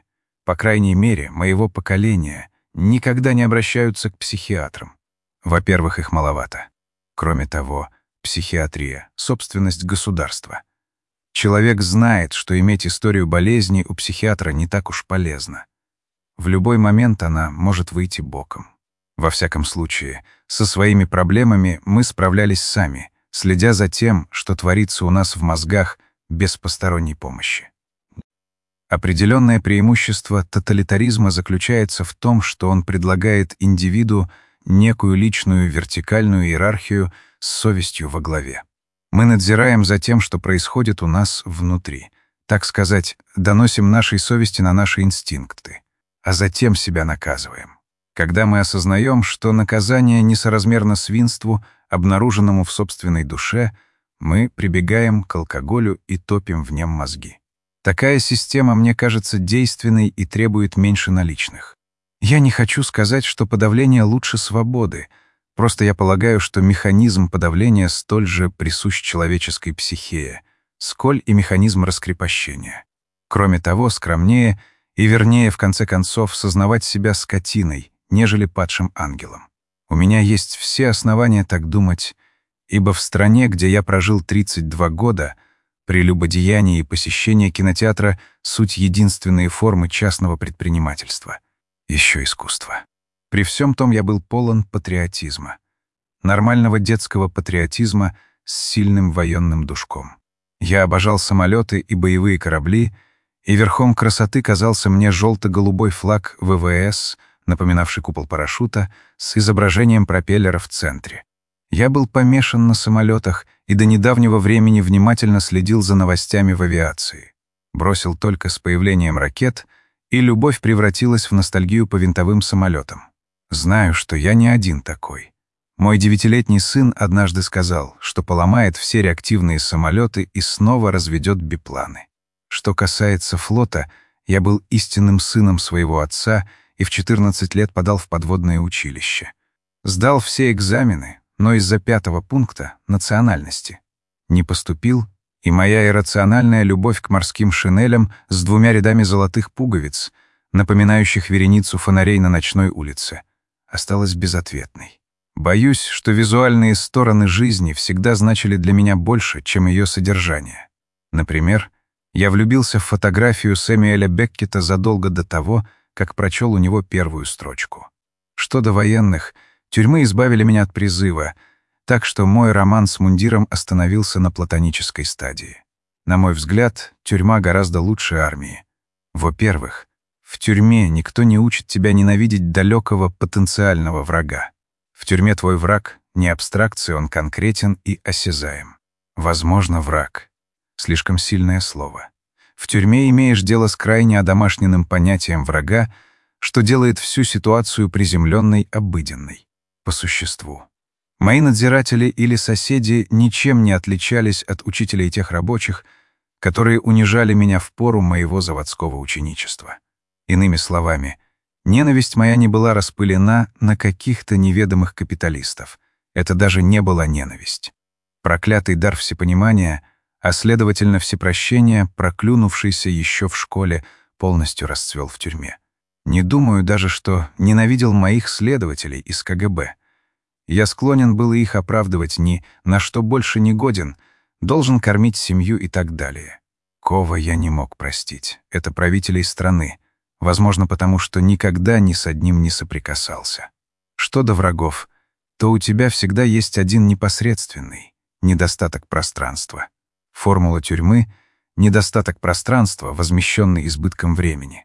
по крайней мере, моего поколения, никогда не обращаются к психиатрам. Во-первых, их маловато. Кроме того, психиатрия — собственность государства. Человек знает, что иметь историю болезни у психиатра не так уж полезно. В любой момент она может выйти боком. Во всяком случае, со своими проблемами мы справлялись сами, следя за тем, что творится у нас в мозгах без посторонней помощи. Определенное преимущество тоталитаризма заключается в том, что он предлагает индивиду некую личную вертикальную иерархию с совестью во главе. Мы надзираем за тем, что происходит у нас внутри. Так сказать, доносим нашей совести на наши инстинкты, а затем себя наказываем. Когда мы осознаем, что наказание несоразмерно свинству, обнаруженному в собственной душе, мы прибегаем к алкоголю и топим в нем мозги. Такая система, мне кажется, действенной и требует меньше наличных. Я не хочу сказать, что подавление лучше свободы, просто я полагаю, что механизм подавления столь же присущ человеческой психее, сколь и механизм раскрепощения. Кроме того, скромнее и вернее, в конце концов, сознавать себя скотиной, нежели падшим ангелом. У меня есть все основания так думать, ибо в стране, где я прожил 32 года, прелюбодеяние и посещение кинотеатра — суть единственные формы частного предпринимательства. Еще искусство. При всем том я был полон патриотизма. Нормального детского патриотизма с сильным военным душком. Я обожал самолеты и боевые корабли, и верхом красоты казался мне желто-голубой флаг ВВС, напоминавший купол парашюта, с изображением пропеллера в центре. Я был помешан на самолетах и до недавнего времени внимательно следил за новостями в авиации. Бросил только с появлением ракет, и любовь превратилась в ностальгию по винтовым самолетам. Знаю, что я не один такой. Мой 9-летний сын однажды сказал, что поломает все реактивные самолеты и снова разведет бипланы. Что касается флота, я был истинным сыном своего отца и в 14 лет подал в подводное училище. Сдал все экзамены, но из-за 5-го пункта — национальности. Не поступил, и моя иррациональная любовь к морским шинелям с 2 рядами золотых пуговиц, напоминающих вереницу фонарей на ночной улице, осталась безответной. Боюсь, что визуальные стороны жизни всегда значили для меня больше, чем ее содержание. Например, я влюбился в фотографию Сэмюэля Беккета задолго до того, как прочел у него первую строчку. Что до военных, тюрьмы избавили меня от призыва, так что мой роман с мундиром остановился на платонической стадии. На мой взгляд, тюрьма гораздо лучше армии. Во-первых, в тюрьме никто не учит тебя ненавидеть далекого потенциального врага. В тюрьме твой враг — не абстракция, он конкретен и осязаем. Возможно, враг — слишком сильное слово. В тюрьме имеешь дело с крайне одомашненным понятием врага, что делает всю ситуацию приземленной, обыденной, по существу. Мои надзиратели или соседи ничем не отличались от учителей тех рабочих, которые унижали меня в пору моего заводского ученичества. Иными словами, ненависть моя не была распылена на каких-то неведомых капиталистов. Это даже не была ненависть. Проклятый дар всепонимания, а следовательно всепрощения, проклюнувшийся еще в школе, полностью расцвел в тюрьме. Не думаю даже, что ненавидел моих следователей из КГБ. Я склонен был их оправдывать ни на что больше не годен, должен кормить семью и так далее. Кого я не мог простить. Это правителей страны. Возможно, потому что никогда ни с одним не соприкасался. Что до врагов, то у тебя всегда есть один непосредственный — недостаток пространства. Формула тюрьмы — недостаток пространства, возмещенный избытком времени.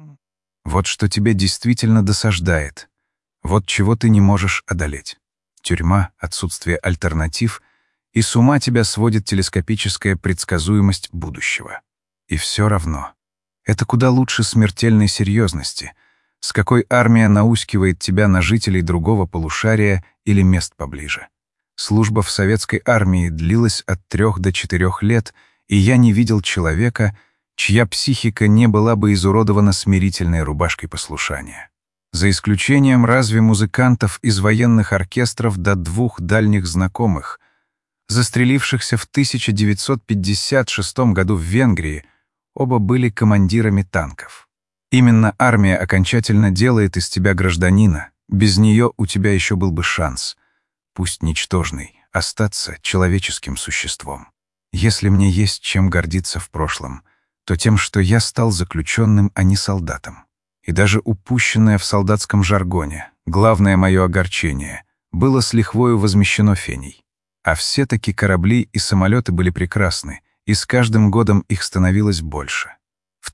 Вот что тебе действительно досаждает, вот чего ты не можешь одолеть. Тюрьма — отсутствие альтернатив, и с ума тебя сводит телескопическая предсказуемость будущего. И все равно. Это куда лучше смертельной серьезности, с какой армия наускивает тебя на жителей другого полушария или мест поближе. Служба в советской армии длилась от 3 до 4 лет, и я не видел человека, чья психика не была бы изуродована смирительной рубашкой послушания. За исключением разве музыкантов из военных оркестров до 2 дальних знакомых, застрелившихся в 1956 году в Венгрии, оба были командирами танков. Именно армия окончательно делает из тебя гражданина. Без нее у тебя еще был бы шанс, пусть ничтожный, остаться человеческим существом. Если мне есть чем гордиться в прошлом, то тем, что я стал заключенным, а не солдатом. И даже упущенное в солдатском жаргоне, главное мое огорчение, было с лихвою возмещено Феней. А все-таки корабли и самолеты были прекрасны, и с каждым годом их становилось больше. В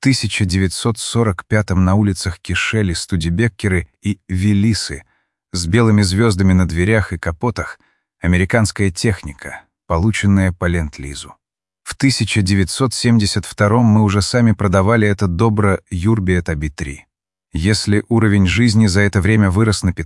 1945-м на улицах кишели студебеккеры и велисы с белыми звездами на дверях и капотах, американская техника, полученная по ленд-лизу. В 1972-м мы уже сами продавали это добро Юрби-Этаби-3. Если уровень жизни за это время вырос на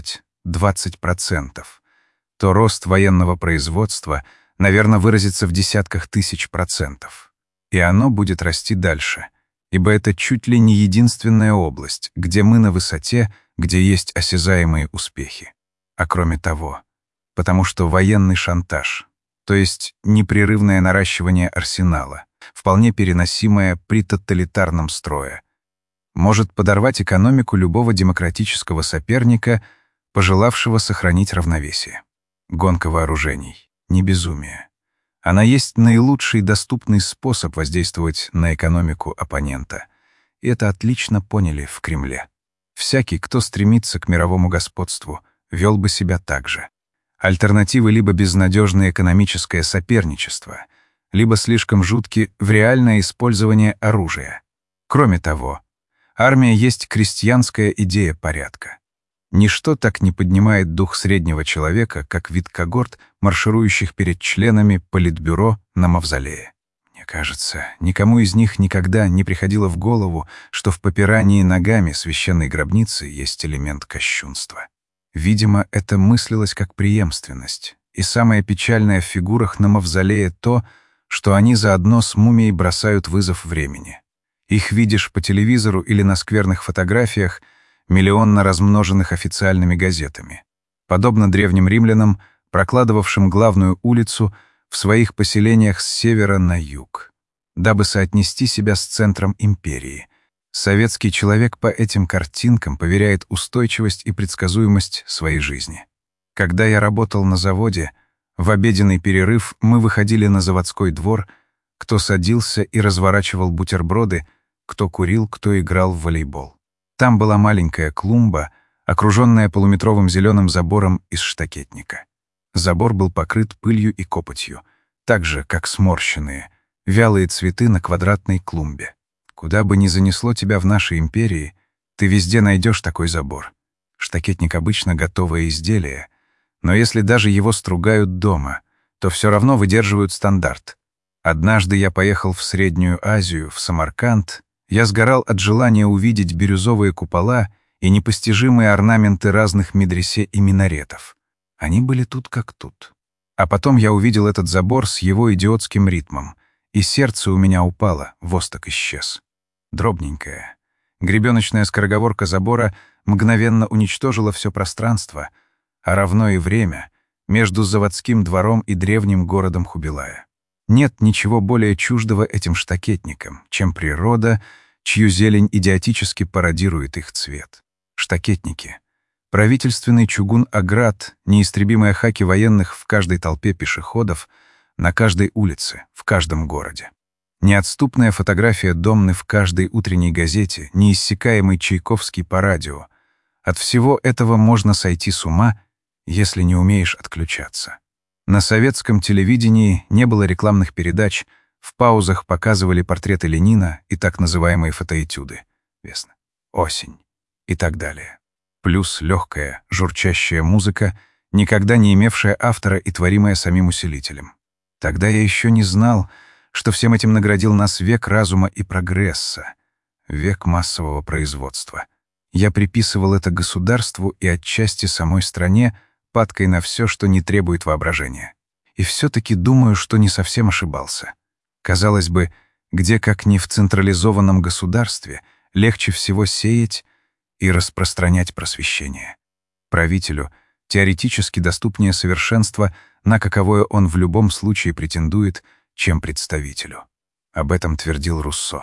15-20%, то рост военного производства, наверное, выразится в десятках тысяч процентов. И оно будет расти дальше, ибо это чуть ли не единственная область, где мы на высоте, где есть осязаемые успехи. А кроме того, потому что военный шантаж, то есть непрерывное наращивание арсенала, вполне переносимое при тоталитарном строе, может подорвать экономику любого демократического соперника, пожелавшего сохранить равновесие. Гонка вооружений — не безумие. Она есть наилучший доступный способ воздействовать на экономику оппонента. И это отлично поняли в Кремле. Всякий, кто стремится к мировому господству, вел бы себя так же. Альтернативы либо безнадежное экономическое соперничество, либо слишком жуткие в реальное использование оружия. Кроме того, армия есть крестьянская идея порядка. Ничто так не поднимает дух среднего человека, как вид когорт, марширующих перед членами политбюро на мавзолее. Мне кажется, никому из них никогда не приходило в голову, что в попирании ногами священной гробницы есть элемент кощунства. Видимо, это мыслилось как преемственность. И самое печальное в фигурах на мавзолее то, что они заодно с мумией бросают вызов времени. Их видишь по телевизору или на скверных фотографиях, миллионно размноженных официальными газетами. Подобно древним римлянам, прокладывавшим главную улицу в своих поселениях с севера на юг, дабы соотнести себя с центром империи. Советский человек по этим картинкам поверяет устойчивость и предсказуемость своей жизни. Когда я работал на заводе, в обеденный перерыв мы выходили на заводской двор, кто садился и разворачивал бутерброды, кто курил, кто играл в волейбол. Там была маленькая клумба, окруженная полуметровым зеленым забором из штакетника. Забор был покрыт пылью и копотью, так же, как сморщенные, вялые цветы на квадратной клумбе. Куда бы ни занесло тебя в нашей империи, ты везде найдешь такой забор. Штакетник обычно готовое изделие, но если даже его стругают дома, то все равно выдерживают стандарт. Однажды я поехал в Среднюю Азию, в Самарканд. Я сгорал от желания увидеть бирюзовые купола и непостижимые орнаменты разных медресе и минаретов. Они были тут как тут. А потом я увидел этот забор с его идиотским ритмом, и сердце у меня упало, восток исчез. Дробненькая, гребеночная скороговорка забора мгновенно уничтожила все пространство, а равно и время между заводским двором и древним городом Хубилая. Нет ничего более чуждого этим штакетникам, чем природа, чью зелень идиотически пародирует их цвет. Штакетники. Правительственный чугун-аград, неистребимые хаки военных в каждой толпе пешеходов, на каждой улице, в каждом городе. Неотступная фотография Домны в каждой утренней газете, неиссякаемый Чайковский по радио. От всего этого можно сойти с ума, если не умеешь отключаться. На советском телевидении не было рекламных передач, в паузах показывали портреты Ленина и так называемые фотоэтюды. Весна, осень и так далее. Плюс легкая, журчащая музыка, никогда не имевшая автора и творимая самим усилителем. Тогда я еще не знал, что всем этим наградил нас век разума и прогресса, век массового производства. Я приписывал это государству и отчасти самой стране, падкой на все, что не требует воображения. И все-таки думаю, что не совсем ошибался. Казалось бы, где как не в централизованном государстве легче всего сеять и распространять просвещение. Правителю теоретически доступнее совершенство, на каковое он в любом случае претендует, чем представителю. Об этом твердил Руссо.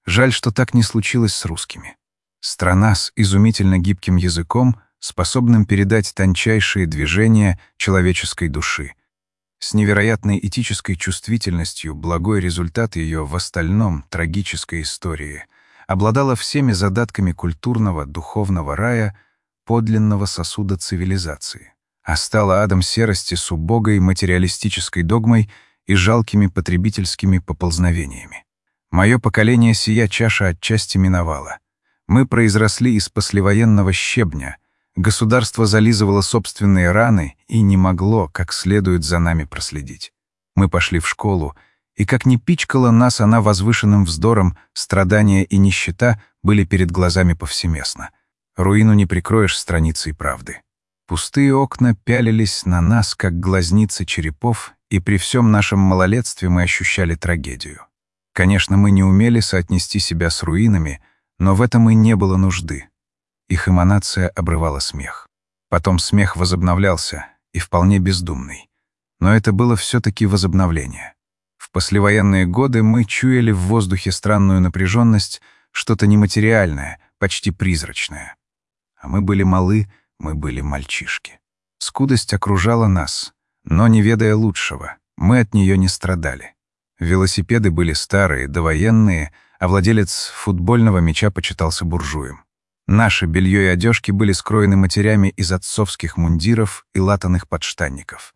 Жаль, что так не случилось с русскими. Страна с изумительно гибким языком, способным передать тончайшие движения человеческой души. С невероятной этической чувствительностью благой результат ее в остальном трагической истории обладала всеми задатками культурного, духовного рая, подлинного сосуда цивилизации, а стала адом серости с убогой материалистической догмой и жалкими потребительскими поползновениями. Мое поколение сия чаша отчасти миновало. Мы произросли из послевоенного щебня, государство зализывало собственные раны и не могло как следует за нами проследить. Мы пошли в школу, и как ни пичкала нас она возвышенным вздором, страдания и нищета были перед глазами повсеместно. Руину не прикроешь страницей правды. Пустые окна пялились на нас, как глазницы черепов, и при всем нашем малолетстве мы ощущали трагедию. Конечно, мы не умели соотнести себя с руинами, но в этом и не было нужды. Их эманация обрывала смех. Потом смех возобновлялся, и вполне бездумный. Но это было все-таки возобновление. В послевоенные годы мы чуяли в воздухе странную напряженность, что-то нематериальное, почти призрачное. А мы были малы, мы были мальчишки. Скудость окружала нас, но, не ведая лучшего, мы от нее не страдали. Велосипеды были старые, довоенные, а владелец футбольного мяча почитался буржуем. Наши белье и одежки были скроены матерями из отцовских мундиров и латаных подштанников.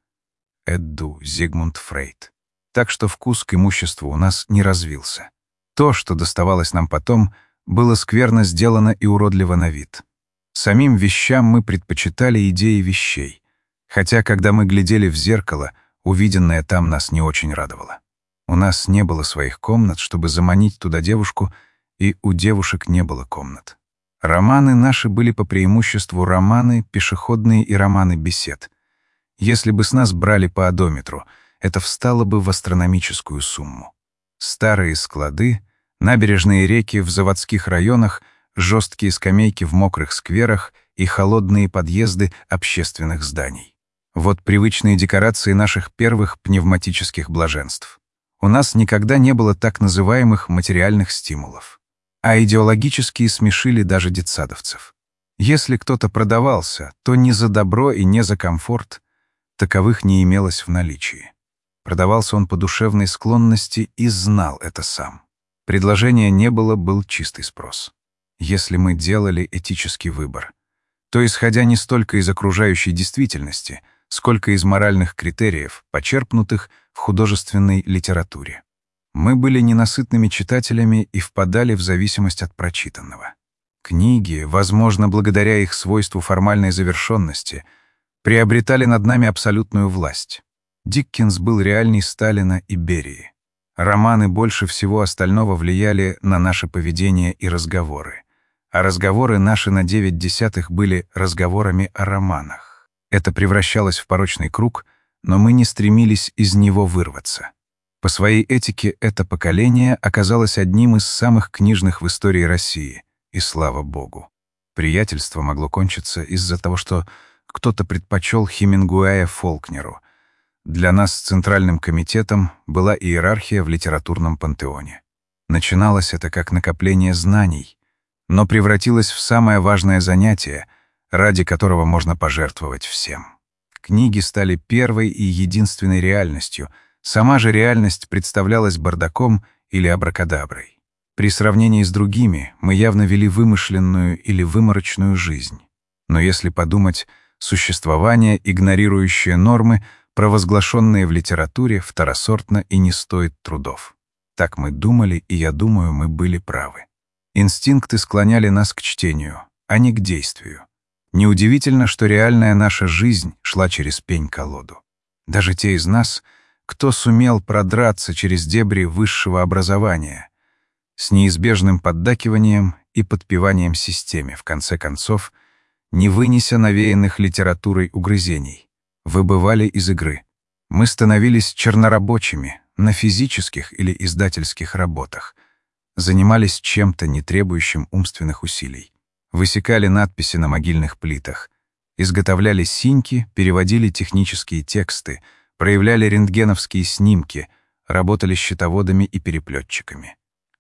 Эдду Зигмунд Фрейд. Так что вкус к имуществу у нас не развился. То, что доставалось нам потом, было скверно сделано и уродливо на вид. Самим вещам мы предпочитали идеи вещей, хотя, когда мы глядели в зеркало, увиденное там нас не очень радовало. У нас не было своих комнат, чтобы заманить туда девушку, и у девушек не было комнат. Романы наши были по преимуществу романы пешеходные и романы бесед. Если бы с нас брали по одометру, это встало бы в астрономическую сумму. Старые склады, набережные реки в заводских районах, жесткие скамейки в мокрых скверах и холодные подъезды общественных зданий. Вот привычные декорации наших первых пневматических блаженств. У нас никогда не было так называемых материальных стимулов. А идеологические смешили даже детсадовцев. Если кто-то продавался, то не за добро и не за комфорт, таковых не имелось в наличии. Продавался он по душевной склонности и знал это сам. Предложения не было, был чистый спрос. Если мы делали этический выбор, то исходя не столько из окружающей действительности, сколько из моральных критериев, почерпнутых в художественной литературе. Мы были ненасытными читателями и впадали в зависимость от прочитанного. Книги, возможно, благодаря их свойству формальной завершенности, приобретали над нами абсолютную власть. Диккенс был реальней Сталина и Берии. Романы больше всего остального влияли на наше поведение и разговоры. А разговоры наши на 9/10 были разговорами о романах. Это превращалось в порочный круг, но мы не стремились из него вырваться. По своей этике это поколение оказалось одним из самых книжных в истории России, и слава богу. Приятельство могло кончиться из-за того, что кто-то предпочел Хемингуэя Фолкнеру. Для нас с Центральным комитетом была иерархия в литературном пантеоне. Начиналось это как накопление знаний, но превратилось в самое важное занятие, ради которого можно пожертвовать всем. Книги стали первой и единственной реальностью, сама же реальность представлялась бардаком или абракадаброй. При сравнении с другими мы явно вели вымышленную или выморочную жизнь. Но если подумать, существование, игнорирующее нормы, провозглашенные в литературе, второсортно и не стоит трудов. Так мы думали, и я думаю, мы были правы. Инстинкты склоняли нас к чтению, а не к действию. Неудивительно, что реальная наша жизнь шла через пень-колоду. Даже те из нас, кто сумел продраться через дебри высшего образования, с неизбежным поддакиванием и подпеванием системе, в конце концов, не вынеся навеянных литературой угрызений, выбывали из игры. Мы становились чернорабочими на физических или издательских работах, занимались чем-то, не требующим умственных усилий, высекали надписи на могильных плитах, изготовляли синьки, переводили технические тексты, проявляли рентгеновские снимки, работали счетоводами и переплетчиками.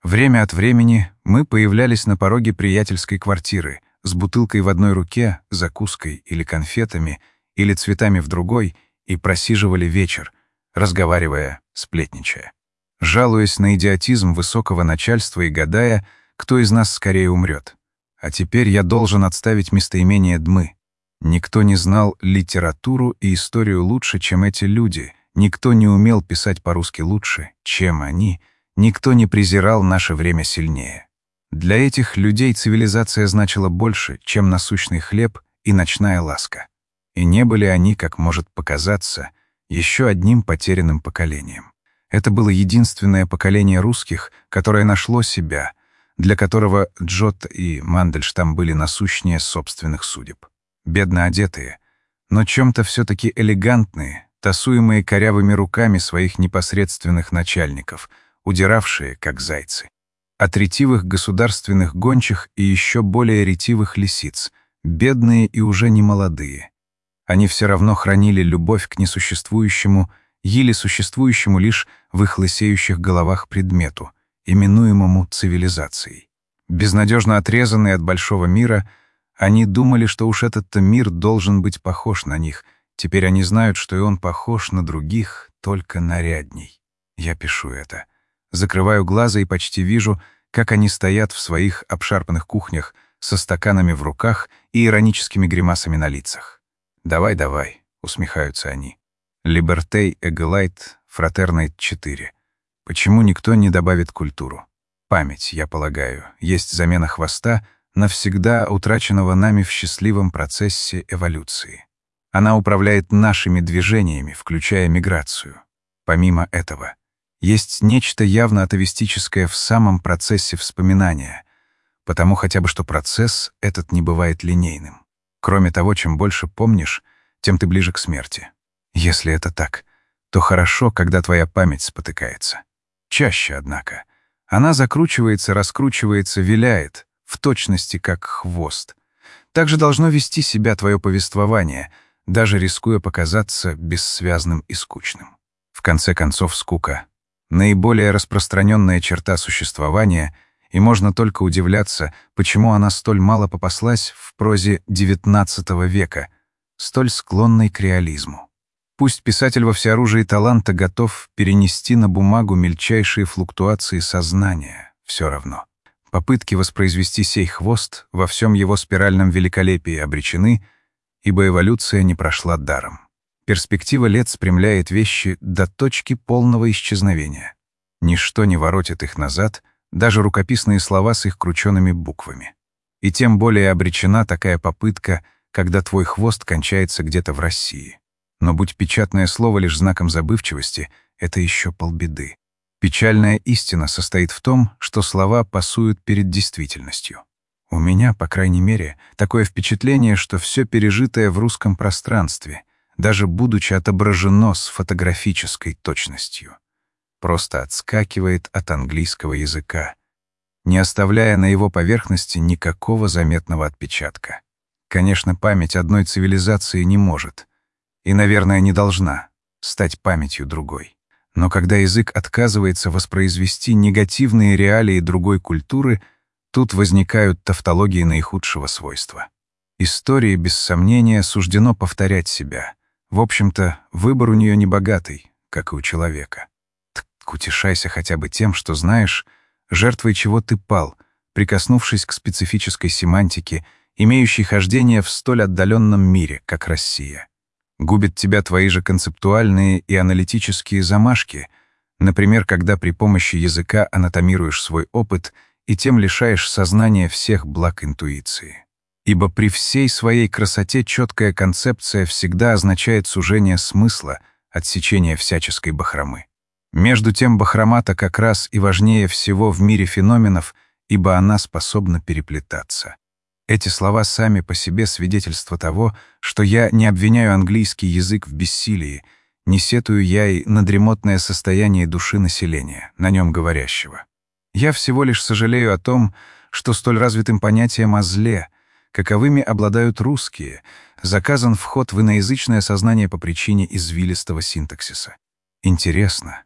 Время от времени мы появлялись на пороге приятельской квартиры с бутылкой в одной руке, закуской или конфетами, или цветами в другой, и просиживали вечер, разговаривая, сплетничая, жалуясь на идиотизм высокого начальства и гадая, кто из нас скорее умрет. А теперь я должен отставить местоимение «дмы». Никто не знал литературу и историю лучше, чем эти люди, никто не умел писать по-русски лучше, чем они, никто не презирал наше время сильнее. Для этих людей цивилизация значила больше, чем насущный хлеб и ночная ласка. И не были они, как может показаться, еще одним потерянным поколением. Это было единственное поколение русских, которое нашло себя, для которого Джотто и Мандельштам были насущнее собственных судеб. Бедно одетые, но чем-то все-таки элегантные, тасуемые корявыми руками своих непосредственных начальников, удиравшие, как зайцы. От ретивых государственных гончих и еще более ретивых лисиц, бедные и уже не молодые. Они все равно хранили любовь к несуществующему, еле существующему лишь в их лысеющих головах предмету, именуемому цивилизацией. Безнадежно отрезанные от большого мира, они думали, что уж этот-то мир должен быть похож на них. Теперь они знают, что и он похож на других, только нарядней. Я пишу это. Закрываю глаза и почти вижу, как они стоят в своих обшарпанных кухнях со стаканами в руках и ироническими гримасами на лицах. «Давай, давай», — усмехаются они. «Либертей эгалайт фратернайт 4». Почему никто не добавит культуру? Память, я полагаю, есть замена хвоста, навсегда утраченного нами в счастливом процессе эволюции. Она управляет нашими движениями, включая миграцию. Помимо этого, есть нечто явно атовистическое в самом процессе вспоминания, потому хотя бы что процесс этот не бывает линейным. Кроме того, чем больше помнишь, тем ты ближе к смерти. Если это так, то хорошо, когда твоя память спотыкается. Чаще, однако. Она закручивается, раскручивается, виляет, в точности как хвост. Так же должно вести себя твое повествование, даже рискуя показаться бессвязным и скучным. В конце концов, скука — наиболее распространенная черта существования, и можно только удивляться, почему она столь мало попаслась в прозе XIX века, столь склонной к реализму. Пусть писатель во всеоружии таланта готов перенести на бумагу мельчайшие флуктуации сознания, все равно. Попытки воспроизвести сей хвост во всем его спиральном великолепии обречены, ибо эволюция не прошла даром. Перспектива лет спрямляет вещи до точки полного исчезновения. Ничто не воротит их назад, даже рукописные слова с их кручеными буквами. И тем более обречена такая попытка, когда твой хвост кончается где-то в России. Но будь печатное слово лишь знаком забывчивости, это еще полбеды. Печальная истина состоит в том, что слова пасуют перед действительностью. У меня, по крайней мере, такое впечатление, что все пережитое в русском пространстве, даже будучи отображено с фотографической точностью, просто отскакивает от английского языка, не оставляя на его поверхности никакого заметного отпечатка. Конечно, память одной цивилизации не может и, наверное, не должна стать памятью другой. Но когда язык отказывается воспроизвести негативные реалии другой культуры, тут возникают тавтологии наихудшего свойства. Истории, без сомнения, суждено повторять себя. В общем-то, выбор у нее небогатый, как и у человека. Так утешайся хотя бы тем, что знаешь, жертвой чего ты пал, прикоснувшись к специфической семантике, имеющей хождение в столь отдаленном мире, как Россия. Губят тебя твои же концептуальные и аналитические замашки, например, когда при помощи языка анатомируешь свой опыт и тем лишаешь сознания всех благ интуиции. Ибо при всей своей красоте четкая концепция всегда означает сужение смысла, отсечение всяческой бахромы. Между тем бахрома-то как раз и важнее всего в мире феноменов, ибо она способна переплетаться. Эти слова сами по себе свидетельство того, что я не обвиняю английский язык в бессилии, не сетую я и на дремотное состояние души населения, на нем говорящего. Я всего лишь сожалею о том, что столь развитым понятием о зле, каковыми обладают русские, заказан вход в иноязычное сознание по причине извилистого синтаксиса. Интересно,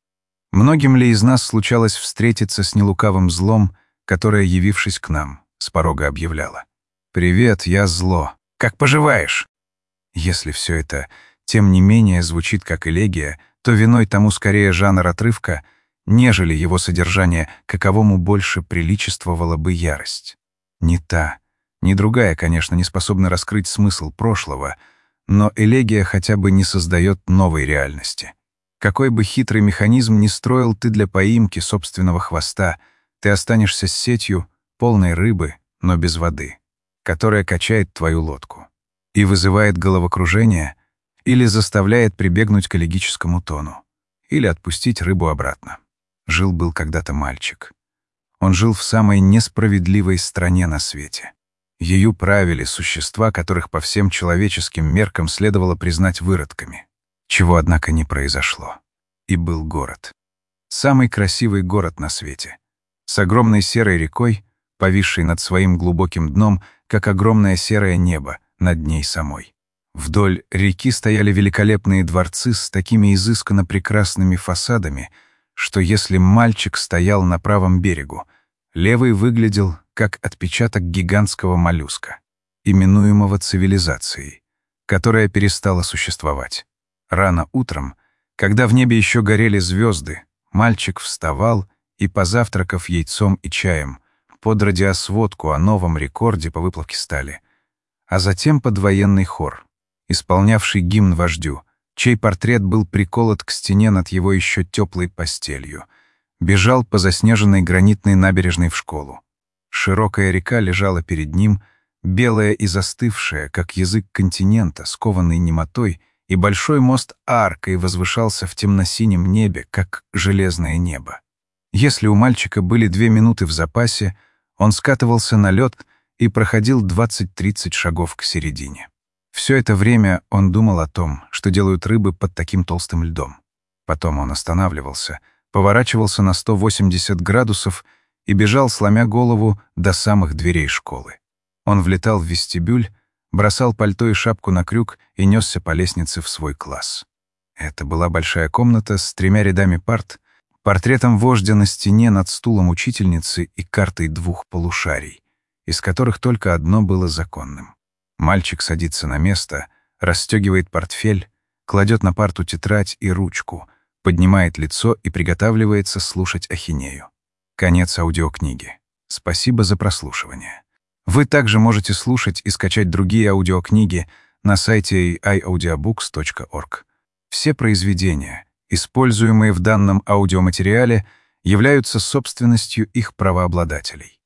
Многим ли из нас случалось встретиться с нелукавым злом, которое, явившись к нам, с порога объявляло: «Привет, я зло. Как поживаешь?» Если все это, тем не менее, звучит как элегия, то виной тому скорее жанр отрывка, нежели его содержание, каковому больше приличествовала бы ярость. Ни та, ни другая, конечно, не способны раскрыть смысл прошлого, но элегия хотя бы не создает новой реальности. Какой бы хитрый механизм ни строил ты для поимки собственного хвоста, ты останешься с сетью, полной рыбы, но без воды, которая качает твою лодку и вызывает головокружение или заставляет прибегнуть к элегическому тону, или отпустить рыбу обратно. Жил-был когда-то мальчик. Он жил в самой несправедливой стране на свете. Ею правили существа, которых по всем человеческим меркам следовало признать выродками, чего, однако, не произошло. И был город. Самый красивый город на свете. С огромной серой рекой, повисшей над своим глубоким дном, как огромное серое небо над ней самой. Вдоль реки стояли великолепные дворцы с такими изысканно прекрасными фасадами, что если мальчик стоял на правом берегу, левый выглядел как отпечаток гигантского моллюска, именуемого цивилизацией, которая перестала существовать. Рано утром, когда в небе еще горели звезды, мальчик вставал и, позавтракав яйцом и чаем, под радиосводку о новом рекорде по выплавке стали, а затем под военный хор, исполнявший гимн вождю, чей портрет был приколот к стене над его еще теплой постелью, бежал по заснеженной гранитной набережной в школу. Широкая река лежала перед ним, белая и застывшая, как язык континента, скованный немотой, и большой мост аркой возвышался в темно-синем небе, как железное небо. Если у мальчика были 2 минуты в запасе, он скатывался на лед и проходил 20-30 шагов к середине. Все это время он думал о том, что делают рыбы под таким толстым льдом. Потом он останавливался, поворачивался на 180 градусов и бежал, сломя голову, до самых дверей школы. Он влетал в вестибюль, бросал пальто и шапку на крюк и несся по лестнице в свой класс. Это была большая комната с 3 рядами парт, портретом вождя на стене над стулом учительницы и картой 2 полушарий, из которых только одно было законным. Мальчик садится на место, расстегивает портфель, кладет на парту тетрадь и ручку, поднимает лицо и приготавливается слушать ахинею. Конец аудиокниги. Спасибо за прослушивание. Вы также можете слушать и скачать другие аудиокниги на сайте iaudiobooks.org. Все произведения, используемые в данном аудиоматериале, являются собственностью их правообладателей.